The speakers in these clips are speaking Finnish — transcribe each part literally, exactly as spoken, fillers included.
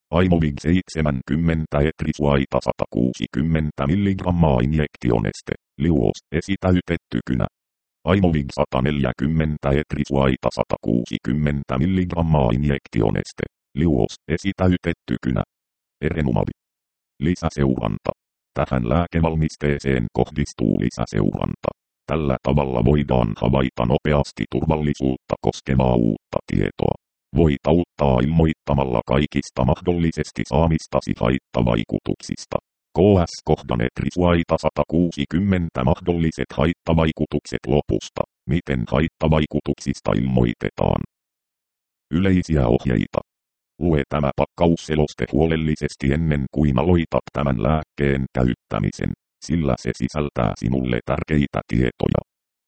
Aimovig seitsemänkymmentä etrisuaita sata kuusikymmentä milligrammaa injektioneste, liuos, esitäytetty kynä. Aimovig sata neljäkymmentä etrisuaita sata kuusikymmentä milligrammaa injektioneste, liuos, esitäytetty kynä. Erenumabi. Lisäseuranta. Tähän lääkevalmisteeseen kohdistuu lisäseuranta. Tällä tavalla voidaan havaita nopeasti turvallisuutta koskevaa uutta tietoa. Voit auttaa ilmoittamalla kaikista mahdollisesti saamistasi haittavaikutuksista. K S-kohdan etrisuaita sata kuusikymmentä mahdolliset haittavaikutukset lopusta. Miten haittavaikutuksista ilmoitetaan? Yleisiä ohjeita. Lue tämä pakkausseloste huolellisesti ennen kuin aloitat tämän lääkkeen käyttämisen, sillä se sisältää sinulle tärkeitä tietoja.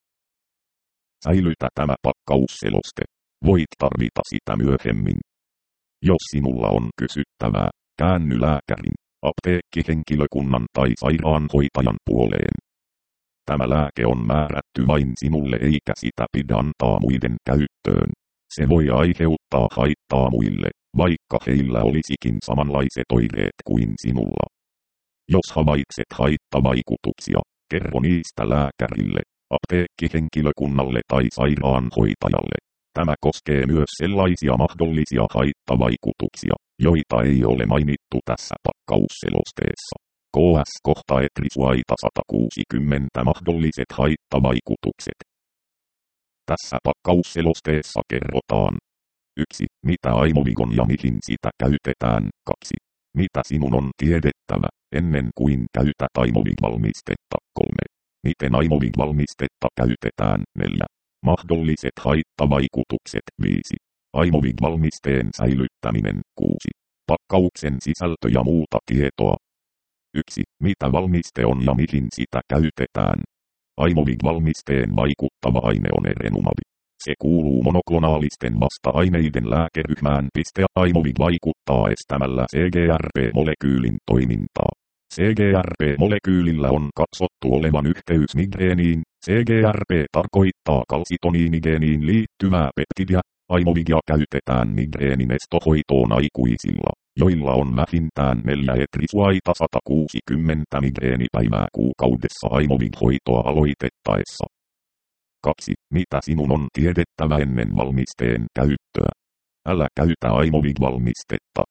Säilytä tämä pakkausseloste. Voit tarvita sitä myöhemmin. Jos sinulla on kysyttävää, käänny lääkärin, apteekkihenkilökunnan tai sairaanhoitajan puoleen. Tämä lääke on määrätty vain sinulle eikä sitä pidä antaa muiden käyttöön. Se voi aiheuttaa haittaa muille, vaikka heillä olisikin samanlaiset oireet kuin sinulla. Jos havaitset haittavaikutuksia, kerro niistä lääkärille, apteekkihenkilökunnalle tai sairaanhoitajalle. Tämä koskee myös sellaisia mahdollisia haittavaikutuksia, joita ei ole mainittu tässä pakkausselosteessa. K S-kohta etrisuaita sata kuusikymmentä mahdolliset haittavaikutukset. Tässä pakkausselosteessa kerrotaan. yksi. Mitä Aimovig on ja mihin sitä käytetään. kaksi. Mitä sinun on tiedettävä, ennen kuin käytät Aimovig-valmistetta. kolme. Miten Aimovig-valmistetta käytetään. neljä. Mahdolliset haittavaikutukset. viisi. Aimovig-valmisteen säilyttäminen. kuusi. Pakkauksen sisältö ja muuta tietoa. yksi. Mitä valmiste on ja mihin sitä käytetään. Aimovig-valmisteen vaikuttava aine on erenumabi. Se kuuluu monoklonaalisten vasta-aineiden lääkeryhmään. Aimovig vaikuttaa estämällä C G R P-molekyylin toimintaa. C G R P-molekyylillä on katsottu olevan yhteys migreeniin. C G R P tarkoittaa kalsitoniinigeeniin liittyvää peptidiä. Aimovigia käytetään migreenin estohoitoon aikuisilla, joilla on vähintään neljä etrisuaita sata kuusikymmentä migreenipäivää kuukaudessa Aimovig-hoitoa aloitettaessa. kaksi. Mitä sinun on tiedettävä ennen valmisteen käyttöä? Älä käytä Aimovig-valmistetta.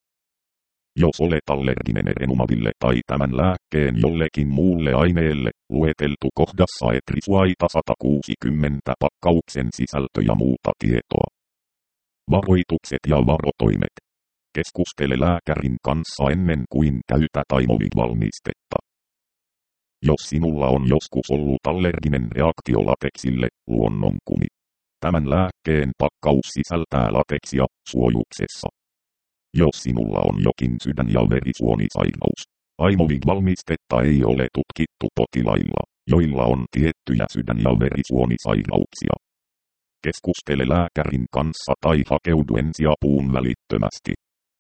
Jos olet allerginen erenumabille tai tämän lääkkeen jollekin muulle aineelle, lueteltu kohdassa etrisuaita sata kuusikymmentä pakkauksen sisältö ja muuta tietoa. Varoitukset ja varotoimet. Keskustele lääkärin kanssa ennen kuin käytät Aimovig-valmistetta. Jos sinulla on joskus ollut allerginen reaktio lateksille, luonnonkumi. Tämän lääkkeen pakkaus sisältää lateksia suojuksessa. Jos sinulla on jokin sydän- ja verisuonisairaus, Aimovig-valmistetta ei ole tutkittu potilailla, joilla on tiettyjä sydän- ja verisuonisairauksia. Keskustele lääkärin kanssa tai hakeudu ensiapuun välittömästi.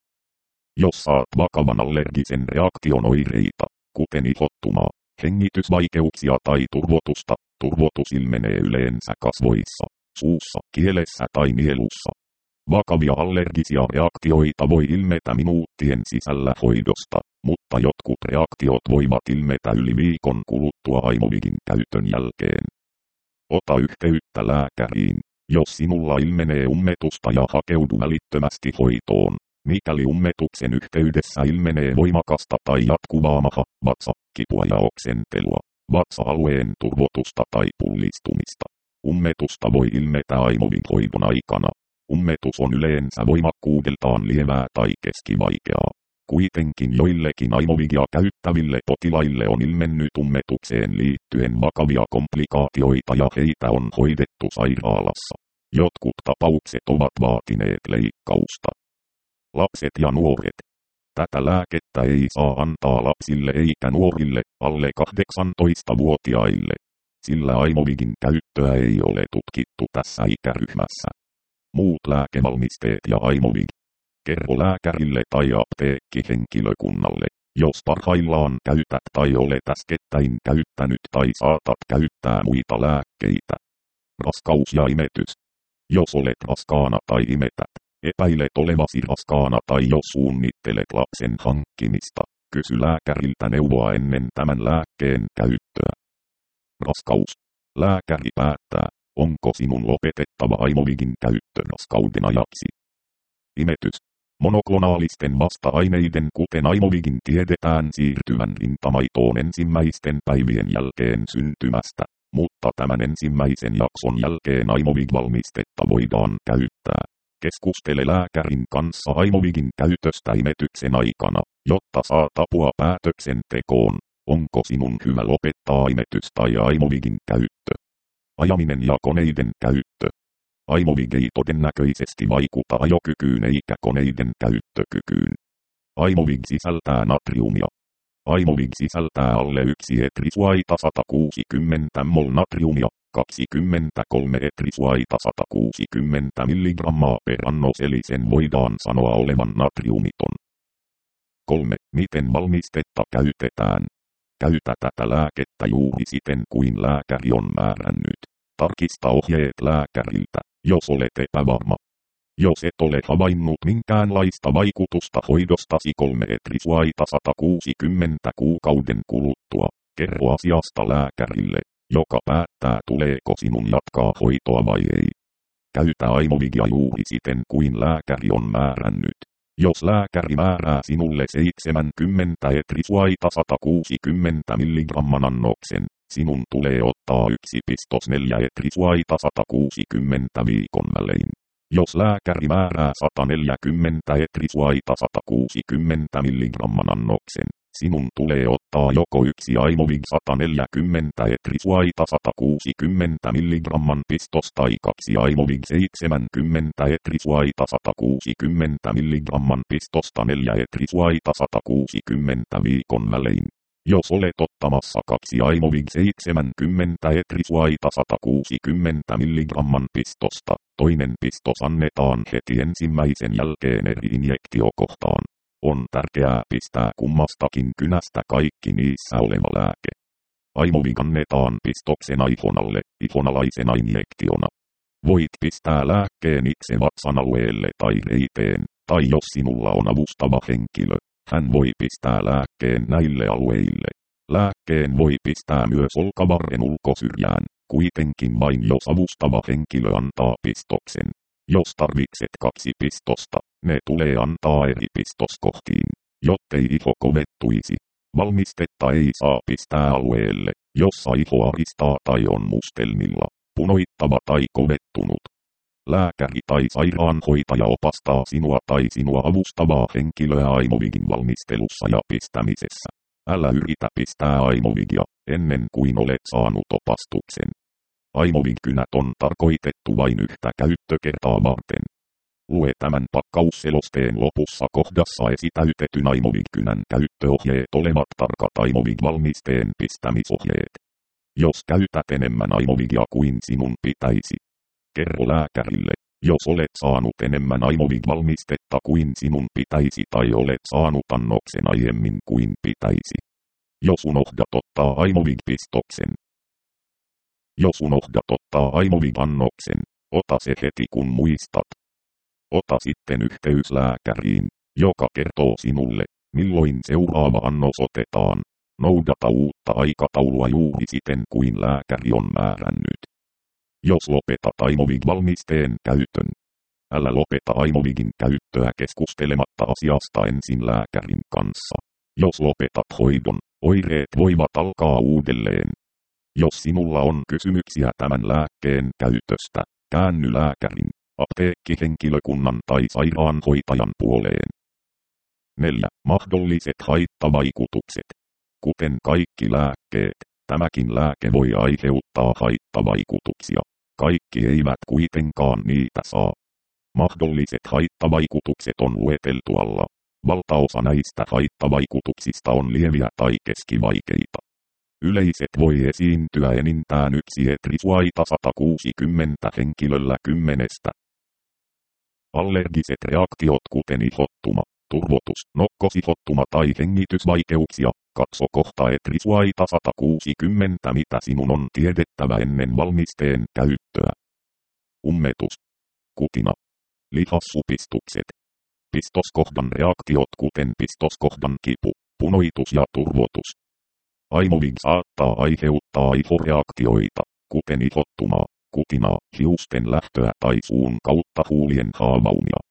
Jos saat vakavan allergisen reaktion oireita, kuten ihottumaa, hengitysvaikeuksia tai turvotusta, turvotus ilmenee yleensä kasvoissa, suussa, kielessä tai nielussa. Vakavia allergisia reaktioita voi ilmetä minuuttien sisällä hoidosta, mutta jotkut reaktiot voivat ilmetä yli viikon kuluttua Aimovigin käytön jälkeen. Ota yhteyttä lääkäriin, jos sinulla ilmenee ummetusta ja hakeudu välittömästi hoitoon. Mikäli ummetuksen yhteydessä ilmenee voimakasta tai jatkuvaa maha, vatsa, kipua ja oksentelua, vatsa-alueen turvotusta tai pullistumista. Ummetusta voi ilmetä Aimovig-hoidon aikana. Ummetus on yleensä voimakkuudeltaan lievää tai keskivaikeaa. Kuitenkin joillekin Aimovigia käyttäville potilaille on ilmennyt ummetukseen liittyen vakavia komplikaatioita ja heitä on hoidettu sairaalassa. Jotkut tapaukset ovat vaatineet leikkausta. Lapset ja nuoret. Tätä lääkettä ei saa antaa lapsille eikä nuorille, alle kahdeksantoistavuotiaille, sillä Aimovigin käyttöä ei ole tutkittu tässä ikäryhmässä. Muut lääkevalmisteet ja Aimovig. Kerro lääkärille tai apteekkihenkilökunnalle, jos parhaillaan käytät tai olet äskettäin käyttänyt tai saatat käyttää muita lääkkeitä. Raskaus ja imetys. Jos olet raskaana tai imetät, Epäilet olevasi raskaana tai jos suunnittelet lapsen hankkimista, kysy lääkäriltä neuvoa ennen tämän lääkkeen käyttöä. Raskaus. Lääkäri päättää, onko sinun lopetettava Aimovigin käyttö raskauden ajaksi. Imetys. Monoklonaalisten vasta-aineiden kuten Aimovigin tiedetään siirtyvän rintamaitoon ensimmäisten päivien jälkeen syntymästä, mutta tämän ensimmäisen jakson jälkeen Aimovig-valmistetta voidaan käyttää. Keskustele lääkärin kanssa Aimovigin käytöstä imetyksen aikana, jotta saat apua päätöksentekoon, onko sinun hyvä lopettaa imetys tai Aimovigin käyttö. Ajaminen ja koneiden käyttö. Aimovig ei todennäköisesti vaikuta ajokykyyn eikä koneiden käyttökykyyn. Aimovig sisältää natriumia. Aimovig sisältää alle yksi etrisuaita sata kuusikymmentä mol natriumia, kaksikymmentäkolme etrisuaita sata kuusikymmentä milligrammaa per annos eli sen voidaan sanoa olevan natriumiton. kolme. Miten valmistetta käytetään? Käytä tätä lääkettä juuri siten kuin lääkäri on määrännyt. Tarkista ohjeet lääkäriltä, jos olet epävarma. Jos et ole havainnut minkäänlaista vaikutusta hoidostasi kolme etrisuaita sata kuusikymmentä kuukauden kuluttua, kerro asiasta lääkärille, joka päättää tuleeko sinun jatkaa hoitoa vai ei. Käytä Aimovigia juuri siten kuin lääkäri on määrännyt. Jos lääkäri määrää sinulle seitsemänkymmentä etrisuaita sata kuusikymmentä milligramman annoksen, sinun tulee ottaa yksi pilkku neljä etrisuaita sata kuusikymmentä viikon välein. Jos lääkäri määrää sata neljäkymmentä etrisuaita sata kuusikymmentä milligramman annoksen, sinun tulee ottaa joko yksi Aimovig sata neljäkymmentä etrisuaita sata kuusikymmentä milligramman pistos tai kaksi Aimovig seitsemänkymmentä etrisuaita sata kuusikymmentä milligramman pistosta neljä etrisuaita sata kuusikymmentä viikon välein. Jos olet ottamassa kaksi Aimovig seitsemänkymmentä etrisuaita sata kuusikymmentä milligramman pistosta, toinen pistos annetaan heti ensimmäisen jälkeen eri injektiokohtaan. On tärkeää pistää kummastakin kynästä kaikki niissä oleva lääke. Aimovig annetaan pistoksen aihonalle, ihonalaisena injektiona. Voit pistää lääkkeen itse vatsan alueelle tai reiteen, tai jos sinulla on avustava henkilö, hän voi pistää lääkkeen näille alueille. Lääkkeen voi pistää myös olkavarren ulkosyrjään, kuitenkin vain jos avustava henkilö antaa pistoksen. Jos tarvitset kaksi pistosta, ne tulee antaa eri pistoskohtiin, jottei iho kovettuisi. Valmistetta ei saa pistää alueelle, jossa iho aristaa tai on mustelmilla, punoittava tai kovettunut. Lääkäri tai sairaanhoitaja opastaa sinua tai sinua avustavaa henkilöä Aimovigin valmistelussa ja pistämisessä. Älä yritä pistää Aimovigia, ennen kuin olet saanut opastuksen. Aimovig-kynät on tarkoitettu vain yhtä käyttökertaa varten. Lue tämän pakkausselosteen lopussa kohdassa esitäytetyn Aimovig-kynän käyttöohjeet olevat tarkat Aimovig-valmisteen pistämisohjeet. Jos käytät enemmän Aimovigia kuin sinun pitäisi, kerro lääkärille, jos olet saanut enemmän Aimovig-valmistetta kuin sinun pitäisi tai olet saanut annoksen aiemmin kuin pitäisi. Jos unohdat ottaa Aimovig-pistoksen. Jos unohdat ottaa Aimovig-annoksen, ota se heti kun muistat. Ota sitten yhteys lääkäriin, joka kertoo sinulle, milloin seuraava annos otetaan. Noudata uutta aikataulua juuri siten kuin lääkäri on määrännyt. Jos lopetat Aimovig-valmisteen käytön, älä lopeta Aimovigin käyttöä keskustelematta asiasta ensin lääkärin kanssa. Jos lopetat hoidon, oireet voivat alkaa uudelleen. Jos sinulla on kysymyksiä tämän lääkkeen käytöstä, käänny lääkärin, apteekkihenkilökunnan tai sairaanhoitajan puoleen. neljä. Mahdolliset haittavaikutukset. Kuten kaikki lääkkeet, tämäkin lääke voi aiheuttaa haittavaikutuksia. Kaikki eivät kuitenkaan niitä saa. Mahdolliset haittavaikutukset on lueteltu alla. Valtaosa näistä haittavaikutuksista on lieviä tai keskivaikeita. Yleiset voi esiintyä enintään yksi etrisuaita sata kuusikymmentä henkilöllä kymmenestä. Allergiset reaktiot kuten ihottuma, turvotus, nokkosihottuma tai hengitysvaikeuksia. Katso kohta etrisuaita sata kuusikymmentä mitä sinun on tiedettävä ennen valmisteen käyttöä. Ummetus. Kutina. Lihassupistukset. Pistoskohdan reaktiot kuten pistoskohdan kipu, punoitus ja turvotus. Aimovig saattaa aiheuttaa ihoreaktioita, kuten ihottumaa, kutinaa, hiusten lähtöä tai suun kautta huulien haavaumia.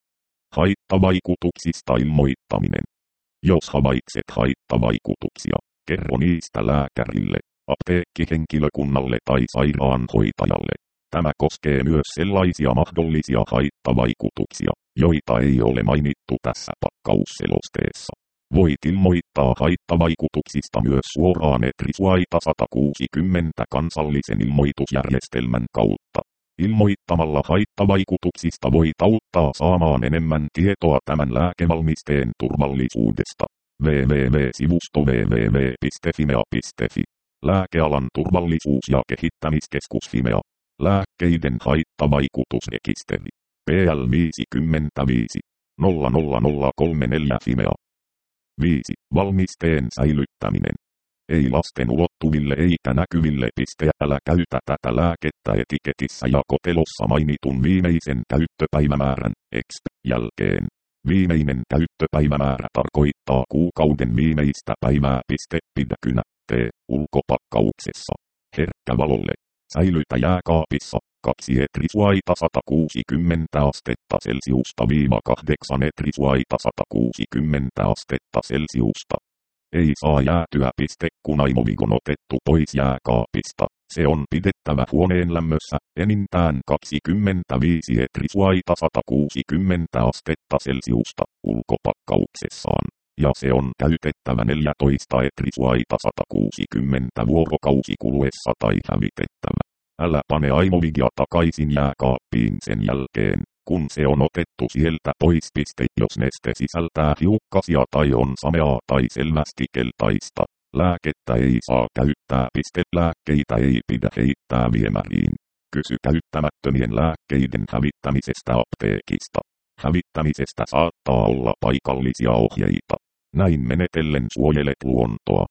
Haittavaikutuksista ilmoittaminen. Jos havaitset haittavaikutuksia, kerro niistä lääkärille, apteekkihenkilökunnalle tai sairaanhoitajalle. Tämä koskee myös sellaisia mahdollisia haittavaikutuksia, joita ei ole mainittu tässä pakkausselosteessa. Voit ilmoittaa haittavaikutuksista myös suoraan ETRISUAITA sata kuusikymmentä kansallisen ilmoitusjärjestelmän kautta. Ilmoittamalla haittavaikutuksista voit auttaa saamaan enemmän tietoa tämän lääkevalmisteen turvallisuudesta. www.sivusto www piste fimea piste fi. Lääkealan turvallisuus- ja kehittämiskeskus Fimea. Lääkkeiden haittavaikutusrekisteri. P L viisikymmentäviisi nolla nolla nolla kolme neljä Fimea. viisi. Valmisteen säilyttäminen. Ei lasten ulottuville eikä näkyville piste. Älä käytä tätä lääkettä etiketissä ja kotelossa mainitun viimeisen käyttöpäivämäärän exp. Jälkeen. Viimeinen käyttöpäivämäärä tarkoittaa kuukauden viimeistä päivää. Pidä kynä T ulkopakkauksessa. Herkkä valolle. Säilytä jääkaapissa. kaksi ETRISUAITA sata kuusikymmentä astetta Celsiusta viiva kahdeksan ETRISUAITA sata kuusikymmentä astetta Celsiusta. Ei saa jäätyä piste kun Aimovig on otettu pois jääkaapista. Se on pidettävä huoneen lämmössä enintään kaksikymmentäviisi ETRISUAITA sata kuusikymmentä astetta Celsiusta ulkopakkauksessaan. Ja se on käytettävä neljätoista ETRISUAITA sata kuusikymmentä vuorokausi kuluessa tai hävitettävä. Älä pane Aimovigia takaisin jääkaappiin sen jälkeen, kun se on otettu sieltä pois. Piste. Jos neste sisältää hiukkasia tai on sameaa tai selvästi keltaista, lääkettä ei saa käyttää. Piste. Lääkkeitä ei pidä heittää viemäriin. Kysy käyttämättömien lääkkeiden hävittämisestä apteekista. Hävittämisestä saattaa olla paikallisia ohjeita. Näin menetellen suojelet luontoa.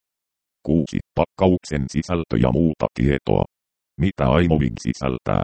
kuusi. Pakkauksen sisältö ja muuta tietoa. Mitä Aimovig sisältää?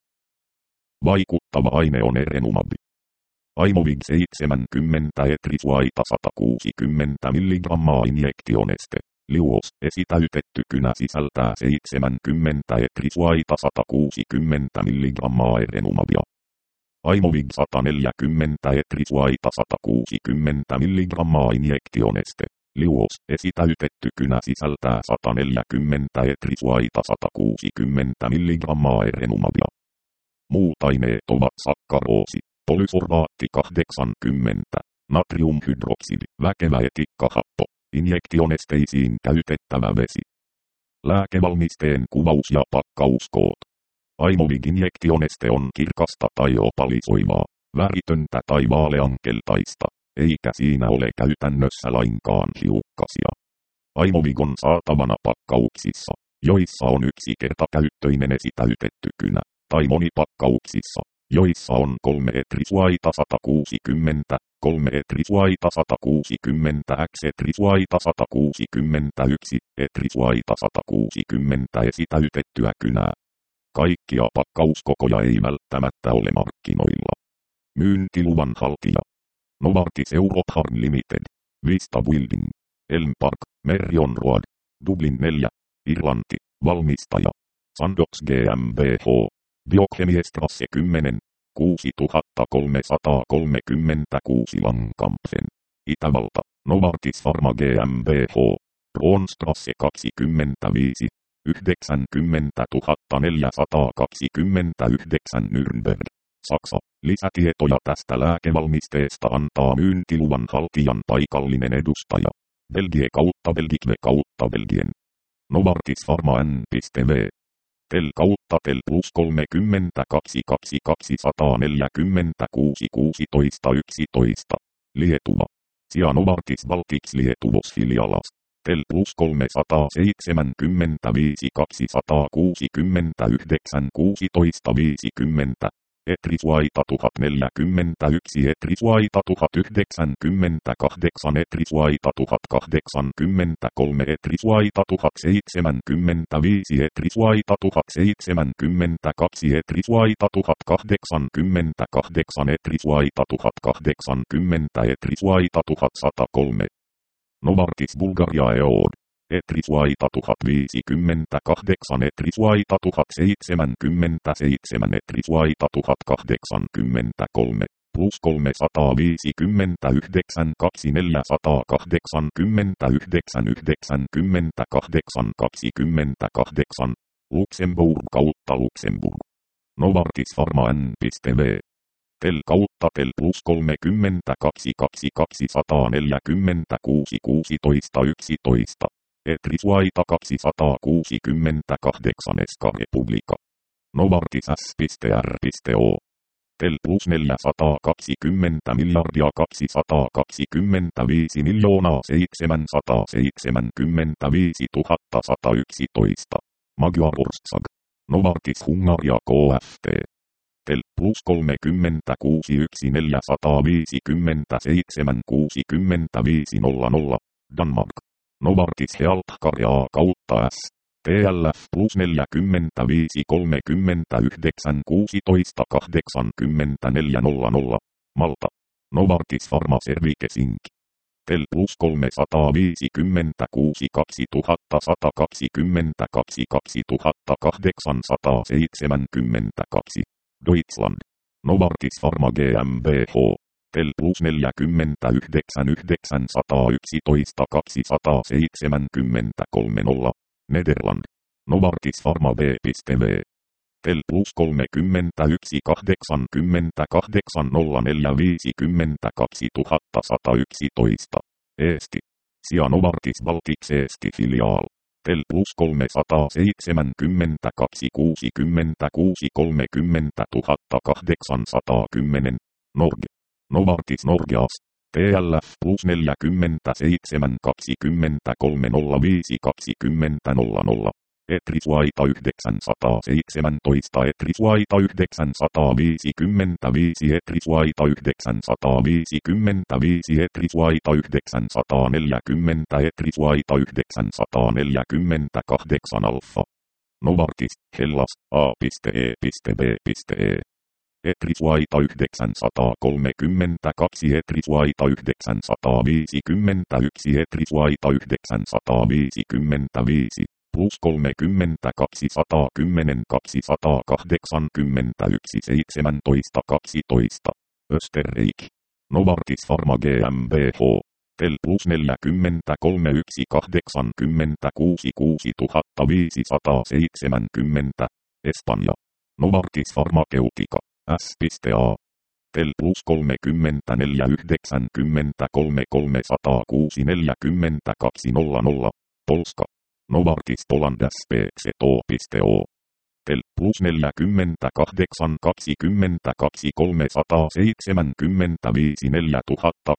Vaikuttava aine on Erenumab. Aimovig seitsemänkymmentä ETRISUAITA sata kuusikymmentä milligrammaa injektioneste. Liuos esitäytetty kynä sisältää seitsemänkymmentä ETRISUAITA sata kuusikymmentä milligrammaa Erenumabia. Aimovig sata neljäkymmentä ETRISUAITA sata kuusikymmentä milligrammaa injektioneste. Liuos esitäytetty kynä sisältää sata neljäkymmentä ETRISUAITA sata kuusikymmentä milligrammaa Erenumabia. Muut aineet ovat sakkaroosi, polysorbaatti kahdeksankymmentä, natriumhydroksidi, väkevä etikkahappo, injektionesteisiin käytettävä vesi. Lääkevalmisteen kuvaus ja pakkauskoot. Aimovig injektioneste on kirkasta tai opalisoivaa, väritöntä tai vaaleankeltaista, eikä siinä ole käytännössä lainkaan hiukkasia. Aimovig on saatavana pakkauksissa, joissa on yksi kertakäyttöinen esitäytetty kynä, tai monipakkauksissa, joissa on kolme ETRISUAITA sata kuusikymmentä, kolme ETRISUAITA sata kuusikymmentä X ETRISUAITA sata kuusikymmentäyksi, ETRISUAITA sata kuusikymmentä esitäytettyä kynää. Kaikkia pakkauskokoja ei välttämättä ole markkinoilla. Myyntiluvan haltija. Novartis Europe Harm Limited, Vista Building, Elm Park, Merrion Road, Dublin neljä, Irlanti, valmistaja, Sandox GmbH, Biochemiestrasse kymmenen, kuusituhattakolmesataakolmekymmentäkuusi Langkampfen, Itävalta, Novartis Pharma GmbH, Roonstrasse kaksikymmentäviisi, yhdeksänkymmentätuhattaneljäsataakaksikymmentäyhdeksän Nürnberg, Saksa. Lisätietoja tästä lääkevalmisteesta antaa myyntiluvan haltijan paikallinen edustaja. Belgie kautta Belgique kautta Belgien. Novartis Pharma N.V. Tel kautta Tel plus kolmekymmentäkaksi kaksikymmentäkaksi sataneljäkymmentäkuusi kuusitoista yksitoista. Lietuva. Sia Novartis Baltics Lietuvos filialas. Tel plus kolmesataaseitsemänkymmentäviisi kaksisataakuusikymmentäyhdeksän kuusitoista viisikymmentä. Etrisuaita tuhat neljäkymmentäyksi, Etrisuaita tuhat yhdeksänkymmentäkahdeksan, Etrisuaita tuhat kahdeksankymmentäkolme, Etrisuaita tuhat seitsemänkymmentäviisi, Etrisuaita tuhat seitsemänkymmentäkaksi, Etrisuaita tuhat kahdeksankymmentäkahdeksan, Etrisuaita tuhat kahdeksankymmentä, Etrisuaita tuhat sata kolme. Novartis Bulgaria Eod. Etrisuaita tuhat viisikymmentäkahdeksan, Etrisuaita tuhat seitsemänkymmentäseitsemän, Etrisuaita tuhat kahdeksankymmentäkolme, plus kolmesataaviisikymmentäyhdeksän, kaksi neljäsataakahdeksankymmentäyhdeksän, yhdeksänkymmentäkahdeksan, kaksikymmentäkahdeksan, Luxemburg kautta Luxemburg. Novartis Pharma N.V. Tel kautta tel plus kolmekymmentäkaksi, kaksi kaksisataaneljäkymmentäkuusi, kuusitoista, yksitoista. Etrisuaita kaksisataakuusikymmentäkahdeksan, Eska Republika. Novartis S.R.O. Tel plus neljäsataakaksikymmentä miljardia kaksisataakaksikymmentäviisi miljoonaa seitsemänsataaseitsemänkymmentäviisi tuhatta sata yksitoista. Magyar Ország. Novartis Hungaria K F T. Tel plus kolmekymmentäkuusi yksi neljäsataaviisikymmentäseitsemän kuusikymmentäviisi nolla nolla. Danmark. Novartis Healthcare kautta S. T L F plus neljäkymmentäviisi kolmekymmentäyhdeksän kuusitoista kahdeksankymmentäneljä nolla nolla. Malta. Novartis Pharma Services Incorporated. Tel plus kolmesataaviisikymmentäkuusi kaksituhatta sata kaksikymmentäkaksi kaksituhatta kahdeksansataaseitsemänkymmentäkaksi. Deutschland. Novartis Pharma GmbH. Tel plus neljäkymmentäyhdeksän yhdeksänsataayksitoista kaksisataaseitsemänkymmentäkolme nolla. Nederland. Novartis Pharma B.V. Tel plus kolmekymmentäyksi kahdeksankymmentäkahdeksan nolla neljä viisikymmentäkaksi tuhatta sata yksitoista. Eesti. Sia Novartis Baltics Eesti Filiaal. Tel plus kolmesataaseitsemänkymmentäkaksi kuusikymmentäkuusi kolmekymmentä tuhatta kahdeksansataakymmenen. Norge. Novartis Norgeas. T L F plus neljäkymmentäseitsemän kaksikymmentäkolme nolla viisi kaksikymmentä nolla nolla. Etrisuaita yhdeksänsataaseitsemäntoista, Etrisuaita yhdeksänsataaviisikymmentäviisi, Etrisuaita yhdeksänsataaviisikymmentäviisi, Etrisuaita yhdeksänsataaneljäkymmentä, Etrisuaita yhdeksänsataaneljäkymmentäkahdeksan alfa. Novartis, Hellas, A.E.B.E. Etrisuaita yhdeksänsataakolmekymmentäkaksi, Etrisuaita yhdeksänsataaviisikymmentäyksi, Etrisuaita yhdeksänsataaviisikymmentäviisi, plus kolmekymmentäkaksi satakymmenen kaksisataakahdeksankymmentäyksi seitsemäntoista kaksitoista. Österreich. Novartis Pharma GmbH. Tel plus neljäkymmentäkolme yksi kahdeksankymmentäkuusi kuusituhatta viisisataaseitsemänkymmentä. Espanja. Novartis Pharmaceutica. S.A. Tel plus kolmekymmentäneljä yhdeksänkymmentäkolme kolmesataakuusi neljäkymmentäkaksi nolla nolla. Polska. Novartis Poland S P Z O. Tel plus neljäkymmentäkahdeksan kaksikymmentäkaksi kolmesataaseitsemänkymmentäviisi neljätuhatta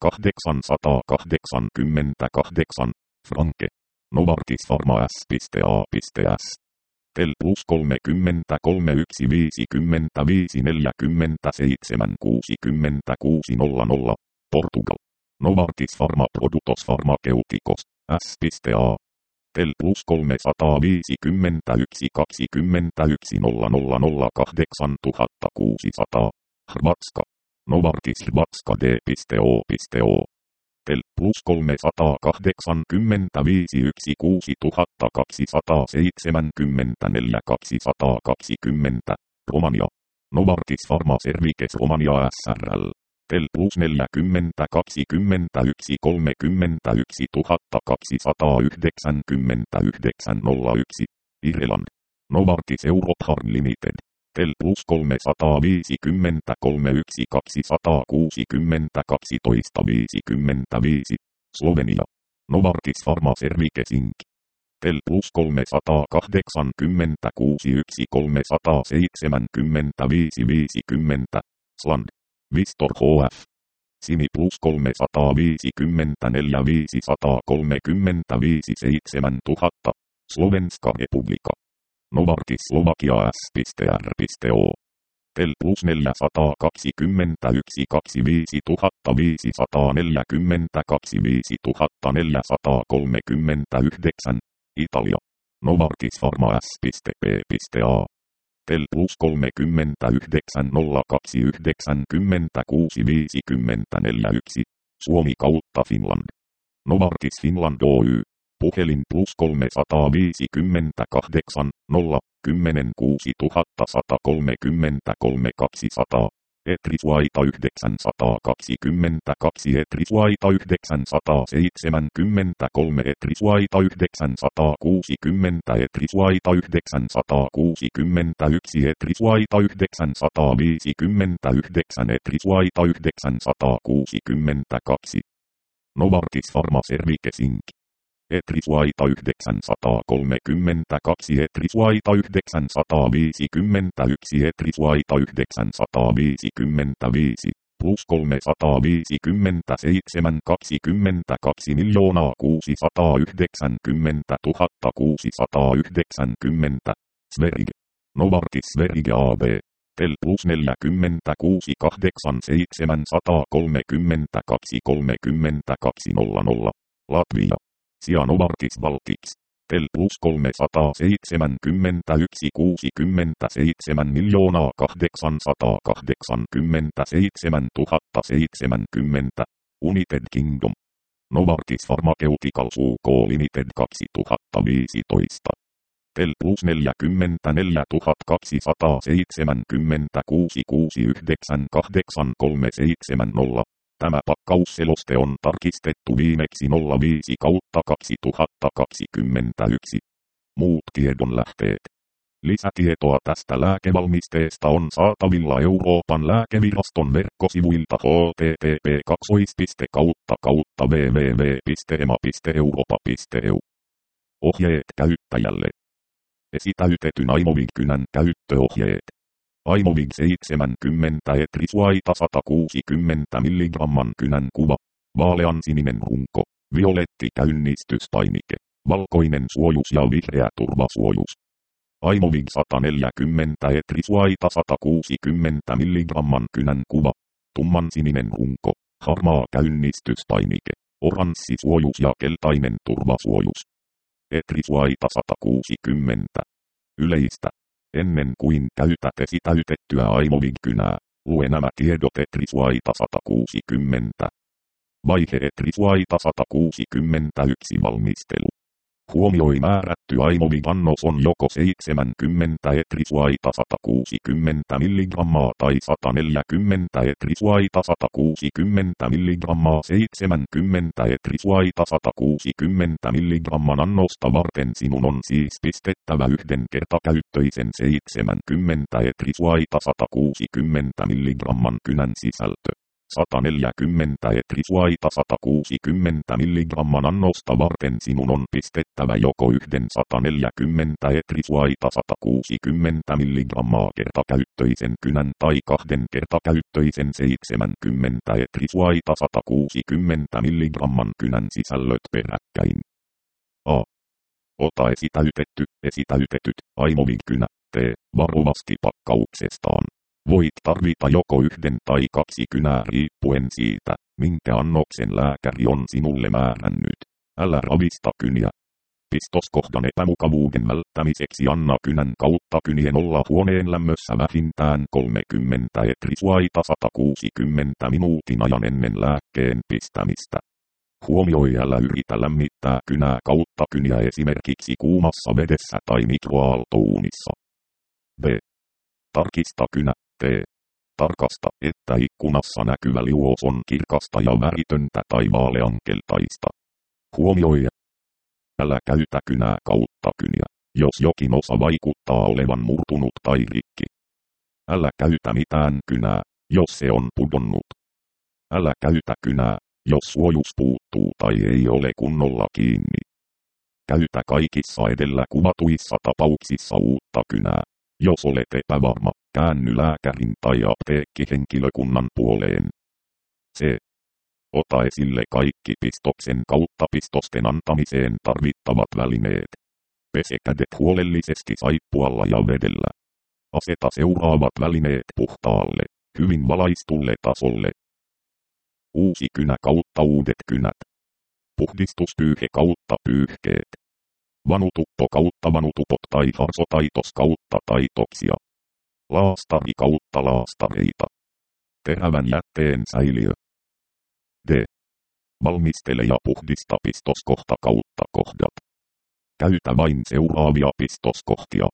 kahdeksansataakahdeksankymmentäkahdeksan. Franke. Novartis Pharma S.A.S. Tel plus kolmekymmentäkolme yksi viisikymmentäviisi neljäkymmentäseitsemän kuusikymmentäkuusi nolla nolla. Portugal. Novartis Pharma Productos Pharmaceuticos. S.A. Tel plus kolmesataaviisikymmentäyksi kaksikymmentäyksi nolla nolla nolla kahdeksan tuhatta kuusisataa. Hrvatska. Novartis Hrvatska D.O. Tel plus kolmesataakahdeksankymmentäviisi yksi kuusi tuhatta kaksisataaseitsemänkymmentäneljä kaksisataakaksikymmentä. Romania. Novartis Pharma Services Romania S R L. Tel plus neljäkymmentäkaksi kymmentäyksi kolmekymmentäyksi tuhatta kaksisataayhdeksänkymmentäyhdeksän nolla yksi. Irland. Novartis Europe Limited. Tel plus kolmesataaviisikymmentäkolme yksi kaksisataakuusikymmentä kaksitoista viisikymmentäviisi. Slovenia. Novartis Pharma Services Incorporated. Tel plus kolmesataakahdeksankymmentäkuusi yksi kolmesataaseitsemänkymmentäviisi viisikymmentä. Sland. Vistor H F. Simi plus kolmesataaviisikymmentäneljä viisisataakolmekymmentäviisi seitsemäntuhatta. Slovenska Republika. Novartis Slovakia S.R.O. Tel plus neljäsataakaksikymmentäyksi kaksikymmentäviisituhattaviisisataaneljäkymmentäkaksi viisituhattaneljäsataakolmekymmentäyhdeksän, Italia. Novartis Pharma S.P.A. Tel plus kolmekymmentäyhdeksän nolla kaksi yhdeksänkymmentäkuusi viisikymmentäneljä yksi, Suomi kautta Finland. Novartis Finland Oy. Puhelin plus kolmesataaviisikymmentäkahdeksan nolla kymmenen kuusituhattasatakolmekymmentäkolme kaksisataa. Etrisvaita yhdeksänsataakaksikymmentäkaksi Etrisvaita yhdeksänsataaseitsemänkymmentäkolme Etrisvaita yhdeksänsataakuusikymmentä Etrisvaita yhdeksänsataakuusikymmentäyksi Etrisvaita yhdeksänsataaviisikymmentäyhdeksän Etrisvaita yhdeksänsataakuusikymmentäkaksi. Novartis Pharma Cervices Incorporated. Etrisvaita yhdeksänsataakolmekymmentäkaksi Etrisvaita yhdeksänsataaviisikymmentäyksi Etrisvaita yhdeksänsataaviisikymmentäviisi plus kolmesataaviisikymmentäseitsemän kaksikymmentäkaksi miljoonaa kuusisataayhdeksänkymmentä tuhatta kuusisataayhdeksänkymmentä. Sverige. Novartis Sverige A B. Tel plus neljäkymmentäkuusi kahdeksan seitsemänsataakolmekymmentäkaksi kolmekymmentäkaksi nolla nolla. Latvia. Sia Novartis Baltics. Tel plus kolmesataaseitsemänkymmentäyksi kuusikymmentäseitsemän miljoonaa kahdeksansataakahdeksankymmentäseitsemän tuhatta seitsemänkymmentä. United Kingdom. Novartis Pharmaceuticals U K Limited kaksituhattaviisitoista. Tel plus neljäkymmentäneljätuhattakaksisataaseitsemänkymmentäkuusi kuusikymmentäyhdeksän kahdeksan kolme seitsemän nolla. Tämä pakkausseloste on tarkistettu viimeksi nolla viisi kautta kaksituhattakaksikymmentäyksi. Muut tiedonlähteet. Lisätietoa tästä lääkevalmisteesta on saatavilla Euroopan lääkeviraston verkkosivuilta h t t p kautta kautta w w w piste e m a piste europa piste e u. Ohjeet käyttäjälle. Esitäytetyn Aimovig-kynän käyttöohjeet. Aimovig seitsemänkymmentä Etrisvaita sata kuusikymmentä milligramman kynän kuva. Vaaleansininen runko. Violetti käynnistyspainike. Valkoinen suojus ja vihreä turvasuojus. Aimovig sata neljäkymmentä Etrisvaita sata kuusikymmentä milligramman kynän kuva. Tummansininen runko. Harmaa käynnistyspainike. Oranssi suojus ja keltainen turvasuojus. Etrisvaita sata kuusikymmentä. Yleistä. Ennen kuin käytät esitäytettyä Aimovig-kynää, lue nämä tiedot Etrisvaita sata kuusikymmentä. Vaihe Etrisvaita sata kuusikymmentäyksi valmistelu. Huomioi määrätty Aimovig-annos on joko seitsemänkymmentä Etrisvaita sata kuusikymmentä milligrammaa tai sata neljäkymmentä Etrisvaita sata kuusikymmentä milligrammaa seitsemänkymmentä Etrisvaita sata kuusikymmentä milligramman annosta varten sinun on siis pistettävä yhden kertakäyttöisen seitsemänkymmentä Etrisvaita sata kuusikymmentä milligramman kynän sisältö. sata neljäkymmentä Etrisvaita sata kuusikymmentä milligramman annosta varten sinun on pistettävä joko yhden sata neljäkymmentä Etrisvaita sata kuusikymmentä milligrammaa kertakäyttöisen kynän tai kahden kertakäyttöisen seitsemänkymmentä Etrisvaita sata kuusikymmentä milligramman kynän sisällöt peräkkäin. A. Ota esitäytetty, esitäytetyt, Aimovig-kynä, tee varovasti pakkauksestaan. Voit tarvita joko yhden tai kaksi kynää riippuen siitä, minkä annoksen lääkäri on sinulle määrännyt. Älä ravista kyniä. Pistoskohdan epämukavuuden välttämiseksi anna kynän kautta kynien olla huoneen lämmössä vähintään kolmekymmentä Etrisvaita sata kuusikymmentä minuutin ajan ennen lääkkeen pistämistä. Huomioi älä yritä lämmittää kynää kautta kyniä esimerkiksi kuumassa vedessä tai mikroaaltouunissa. B. Tarkista kynä. Tee. Tarkasta, että ikkunassa näkyvä liuos on kirkasta ja väritöntä tai vaaleankeltaista. Huomioi. Älä käytä kynää kautta kyniä, jos jokin osa vaikuttaa olevan murtunut tai rikki. Älä käytä mitään kynää, jos se on pudonnut. Älä käytä kynää, jos suojus puuttuu tai ei ole kunnolla kiinni. Käytä kaikissa edellä kuvatuissa tapauksissa uutta kynää. Jos olet epävarma, käänny lääkärin tai apteekkihenkilökunnan puoleen. C. Ota esille kaikki pistoksen kautta pistosten antamiseen tarvittavat välineet. Pese kädet huolellisesti saippualla ja vedellä. Aseta seuraavat välineet puhtaalle, hyvin valaistulle tasolle. Uusi kynä kautta uudet kynät. Puhdistuspyyhe kautta pyyhkeet. Vanutuppo kautta vanutupot tai harsotaitos kautta taitoksia. Laastari kautta laastareita. Terävän jätteen säiliö. D. Valmistele ja puhdista pistoskohta kautta kohdat. Käytä vain seuraavia pistoskohtia.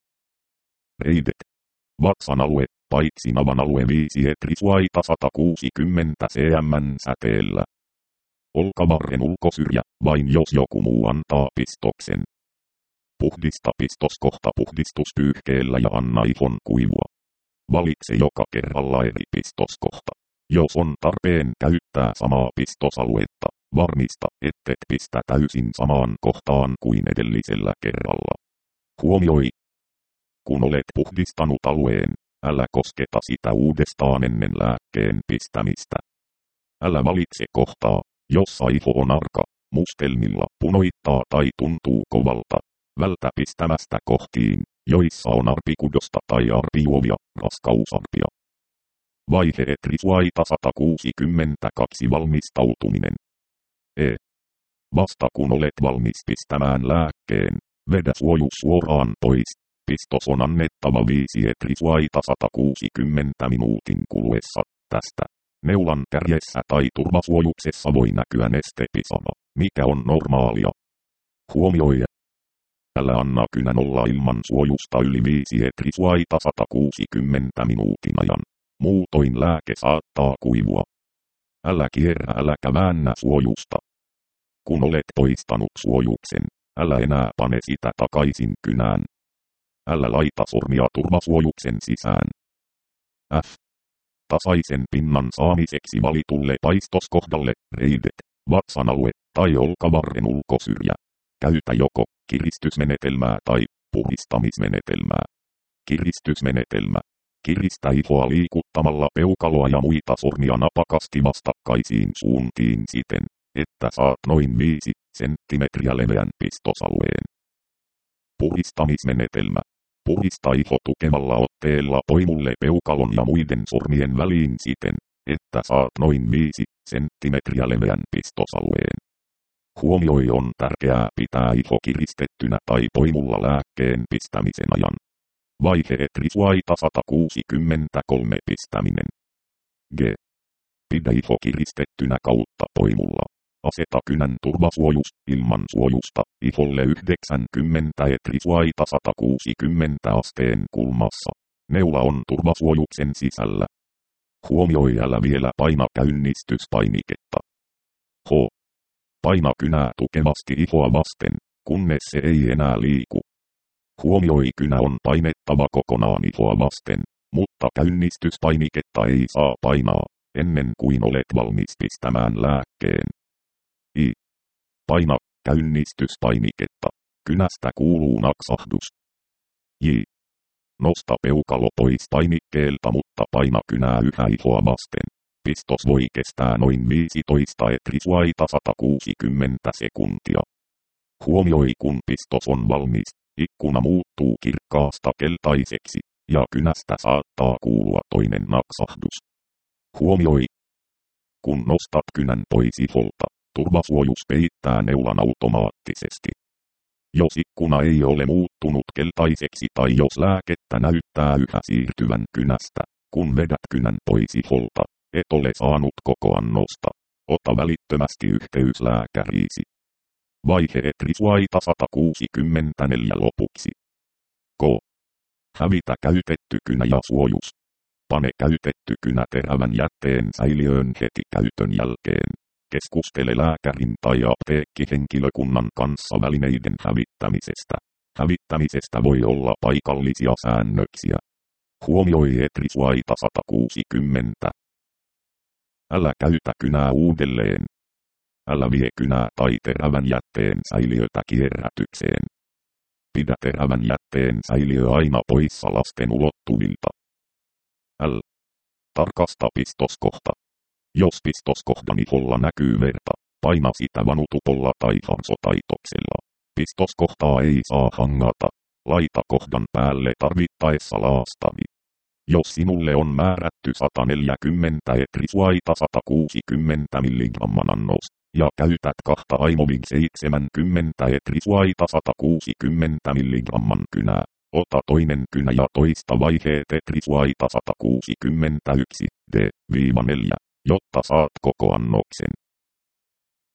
Reidet. Vatsan alue, paitsi navan alue viisi etrisuaita sata kuusikymmentä senttimetriä säteellä. Olkavarren ulkosyrjä, vain jos joku muu antaa pistoksen. Puhdista pistoskohta puhdistuspyyhkeellä ja anna ihon kuivua. Valitse joka kerralla eri pistoskohta. Jos on tarpeen käyttää samaa pistosaluetta, varmista, ettet pistä täysin samaan kohtaan kuin edellisellä kerralla. Huomioi. Kun olet puhdistanut alueen, älä kosketa sitä uudestaan ennen lääkkeen pistämistä. Älä valitse kohtaa, jossa iho on arka, mustelmilla punoittaa tai tuntuu kovalta. Vältä pistämästä kohtiin, joissa on arpikudosta tai arpijuovia, raskausarpia. Vaihe etrisuaita sata kuusikymmentäkaksi valmistautuminen. E. Vasta kun olet valmis pistämään lääkkeen, vedä suojus suoraan pois. Pistos on annettava viisi etrisuaita sata kuusikymmentä minuutin kuluessa tästä. Neulan kärjessä tai turvasuojuksessa voi näkyä nestepisama, mikä on normaalia. Huomioi. Älä anna kynän olla ilman suojusta yli viisi etrisuaita sata kuusikymmentä minuutin ajan. Muutoin lääke saattaa kuivua. Älä kierrä äläkä väännä suojusta. Kun olet poistanut suojuksen, älä enää pane sitä takaisin kynään. Älä laita sormia turvasuojuksen sisään. F. Tasaisen pinnan saamiseksi valitulle paistoskohdalle, reidet, vatsan alue tai olkavarren ulkosyrjä. Käytä joko kiristysmenetelmää tai puhdistamismenetelmää. Kiristysmenetelmä. Kiristä ihoa liikuttamalla peukaloa ja muita sormia napakasti vastakkaisiin suuntiin siten, että saat noin viisi senttimetriä leveän pistosalueen. Puhdistamismenetelmä. Puhdista iho tukevalla otteella poimulle peukalon ja muiden sormien väliin siten, että saat noin viisi senttimetriä leveän pistosalueen. Huomioi on tärkeää pitää iho kiristettynä tai poimulla lääkkeen pistämisen ajan. Vaihe etrisuaita sata kuusikymmentäkolme pistäminen. G. Pidä iho kiristettynä kautta poimulla. Aseta kynän turvasuojus ilman suojusta iholle yhdeksänkymmentä etrisuaita sata kuusikymmentä asteen kulmassa. Neula on turvasuojuksen sisällä. Huomioi älä vielä paina käynnistyspainiketta. H. Paina kynää tukevasti ihoa vasten, kunnes se ei enää liiku. Huomioi kynä on painettava kokonaan ihoa vasten, mutta käynnistyspainiketta ei saa painaa, ennen kuin olet valmis pistämään lääkkeen. I. Paina käynnistyspainiketta. Kynästä kuuluu naksahdus. J. Nosta peukalo pois painikkeelta, mutta paina kynää yhä ihoa vasten. Pistos voi kestää noin viisitoista etrisuaita sata kuusikymmentä sekuntia. Huomioi kun pistos on valmis, ikkuna muuttuu kirkkaasta keltaiseksi, ja kynästä saattaa kuulua toinen naksahdus. Huomioi. Kun nostat kynän pois iholta, turvasuojus peittää neulan automaattisesti. Jos ikkuna ei ole muuttunut keltaiseksi tai jos lääkettä näyttää yhä siirtyvän kynästä, kun vedät kynän pois iholta, et ole saanut koko annosta. Ota välittömästi yhteys lääkäriisi. Vaihe etrisuaita sata kuusikymmentäneljä lopuksi. K. Hävitä käytetty kynä ja suojus. Pane käytetty kynä terävän jätteen säiliöön heti käytön jälkeen. Keskustele lääkärin tai apteekkihenkilökunnan kanssa välineiden hävittämisestä. Hävittämisestä voi olla paikallisia säännöksiä. Huomioi etrisuaita sata kuusikymmentä. Älä käytä kynää uudelleen. Älä vie kynää tai terävän jätteen säiliötä kierrätykseen. Pidä terävän jätteen säiliö aina poissa lasten ulottuvilta. L. Tarkasta pistoskohta. Jos pistoskohdan iholla näkyy verta, paina sitä vanutupolla tai harsotaitoksella. Pistoskohtaa ei saa hangata. laita kohdan päälle tarvittaessa laastavi. Jos sinulle on määrätty sata neljäkymmentä etrisuaita sata kuusikymmentä milligramman annos, ja käytät kahta Aimovig seitsemänkymmentä etrisuaita sata kuusikymmentä milligramman kynää, ota toinen kynä ja toista vaiheet etrisuaita sata kuusikymmentäyksi D neljä, jotta saat koko annoksen.